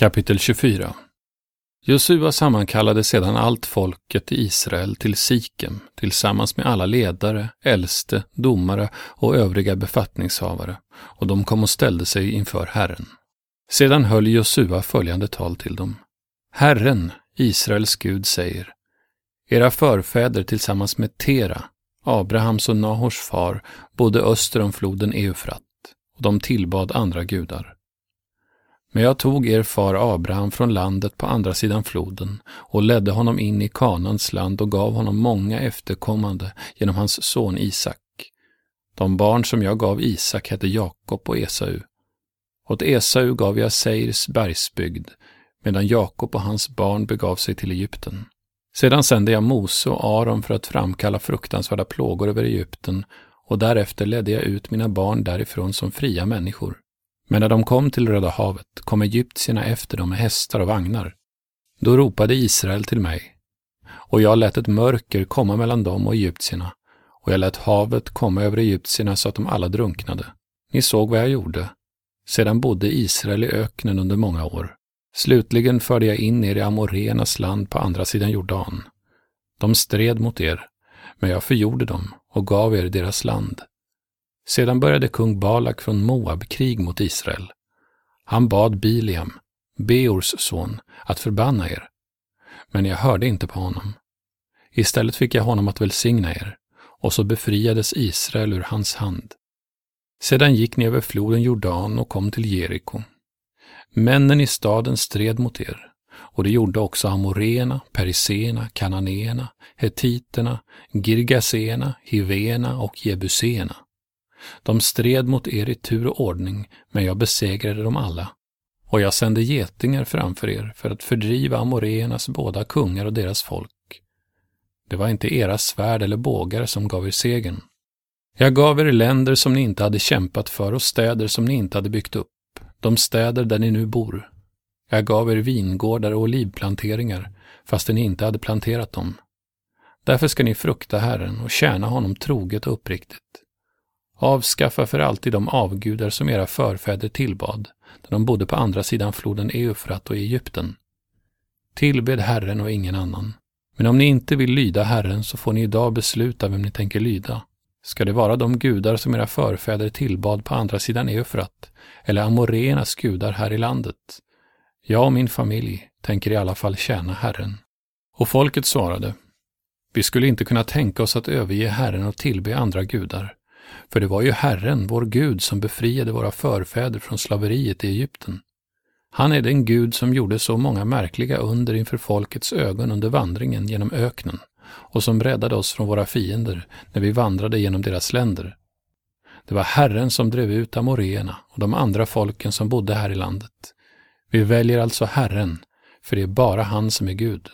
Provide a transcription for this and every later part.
Kapitel 24. Josua sammankallade sedan allt folket i Israel till Sikem tillsammans med alla ledare, äldste, domare och övriga befattningshavare, och de kom och ställde sig inför Herren. Sedan höll Josua följande tal till dem. Herren, Israels Gud, säger: Era förfäder tillsammans med Tera, Abrahams och Nahors far, bodde öster om floden Eufrat, och de tillbad andra gudar. Men jag tog er far Abraham från landet på andra sidan floden och ledde honom in i Kanans land och gav honom många efterkommande genom hans son Isak. De barn som jag gav Isak hette Jakob och Esau. Åt Esau gav jag Seirs bergsbygd, medan Jakob och hans barn begav sig till Egypten. Sedan sände jag Mose och Aron för att framkalla fruktansvärda plågor över Egypten, och därefter ledde jag ut mina barn därifrån som fria människor. Men när de kom till Röda havet kom egyptierna efter dem med hästar och vagnar. Då ropade Israel till mig, och jag lät ett mörker komma mellan dem och egyptierna, och jag lät havet komma över egyptierna så att de alla drunknade. Ni såg vad jag gjorde. Sedan bodde Israel i öknen under många år. Slutligen förde jag in er i Amorenas land på andra sidan Jordan. De stred mot er, men jag förgjorde dem och gav er deras land. Sedan började kung Balak från Moab krig mot Israel. Han bad Biliam, Beors son, att förbanna er. Men jag hörde inte på honom. Istället fick jag honom att välsigna er, och så befriades Israel ur hans hand. Sedan gick ni över floden Jordan och kom till Jeriko. Männen i staden stred mot er, och det gjorde också Amorena, Periserna, Kananéerna, Hetiterna, Girgasena, Hivena och Jebusena. De stred mot er i tur och ordning, men jag besegrade dem alla. Och jag sände getingar framför er för att fördriva Amoreernas båda kungar och deras folk. Det var inte era svärd eller bågar som gav er segern. Jag gav er länder som ni inte hade kämpat för och städer som ni inte hade byggt upp, de städer där ni nu bor. Jag gav er vingårdar och olivplanteringar, fastän ni inte hade planterat dem. Därför ska ni frukta Herren och tjäna honom troget och uppriktigt. Avskaffa för alltid de avgudar som era förfäder tillbad, där de bodde på andra sidan floden Eufrat och i Egypten. Tillbed Herren och ingen annan. Men om ni inte vill lyda Herren så får ni idag besluta vem ni tänker lyda. Ska det vara de gudar som era förfäder tillbad på andra sidan Eufrat, eller Amoreernas gudar här i landet? Jag och min familj tänker i alla fall tjäna Herren. Och folket svarade: Vi skulle inte kunna tänka oss att överge Herren och tillbe andra gudar. För det var ju Herren, vår Gud, som befriade våra förfäder från slaveriet i Egypten. Han är den Gud som gjorde så många märkliga under inför folkets ögon under vandringen genom öknen, och som räddade oss från våra fiender när vi vandrade genom deras länder. Det var Herren som drev ut Amoreerna och de andra folken som bodde här i landet. Vi väljer alltså Herren, för det är bara han som är Gud.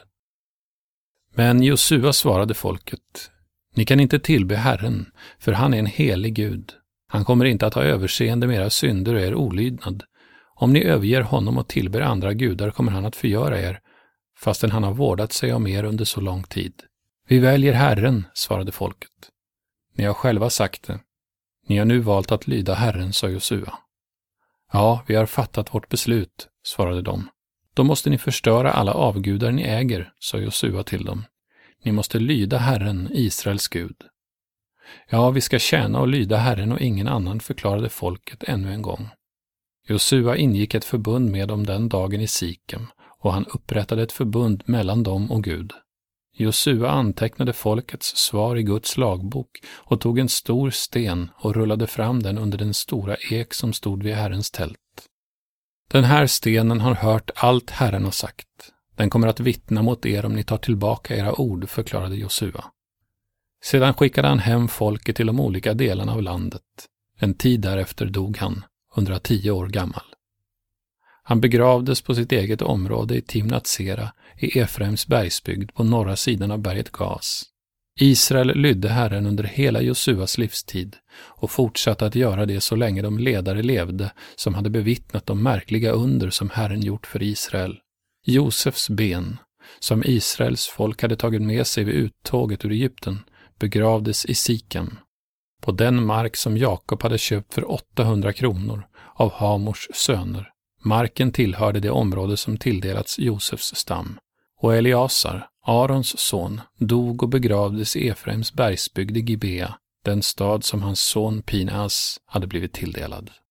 Men Josua svarade folket: Ni kan inte tillbe Herren, för han är en helig Gud. Han kommer inte att ha överseende med era synder och er olydnad. Om ni överger honom och tillber andra gudar kommer han att förgöra er, fastän han har vårdat sig om er under så lång tid. Vi väljer Herren, svarade folket. Ni har själva sagt det. Ni har nu valt att lyda Herren, sa Josua. Ja, vi har fattat vårt beslut, svarade de. Då måste ni förstöra alla avgudar ni äger, sa Josua till dem. Ni måste lyda Herren, Israels Gud. Ja, vi ska tjäna och lyda Herren och ingen annan, förklarade folket ännu en gång. Josua ingick ett förbund med dem den dagen i Sikem, och han upprättade ett förbund mellan dem och Gud. Josua antecknade folkets svar i Guds lagbok och tog en stor sten och rullade fram den under den stora ek som stod vid Herrens tält. Den här stenen har hört allt Herren har sagt. Den kommer att vittna mot er om ni tar tillbaka era ord, förklarade Josua. Sedan skickade han hem folket till de olika delarna av landet. En tid därefter dog han, 110 år gammal. Han begravdes på sitt eget område i Timnat-Sera i Efraims bergsbygd på norra sidan av berget Gas. Israel lydde Herren under hela Josuas livstid och fortsatte att göra det så länge de ledare levde som hade bevittnat de märkliga under som Herren gjort för Israel. Josefs ben, som Israels folk hade tagit med sig vid uttåget ur Egypten, begravdes i Sikem, på den mark som Jakob hade köpt för 800 kronor av Hamors söner, Marken tillhörde det område som tilldelats Josefs stam. Och Eliasar, Arons son, dog och begravdes i Efraims bergsbygd i Gibea, den stad som hans son Pineas hade blivit tilldelad.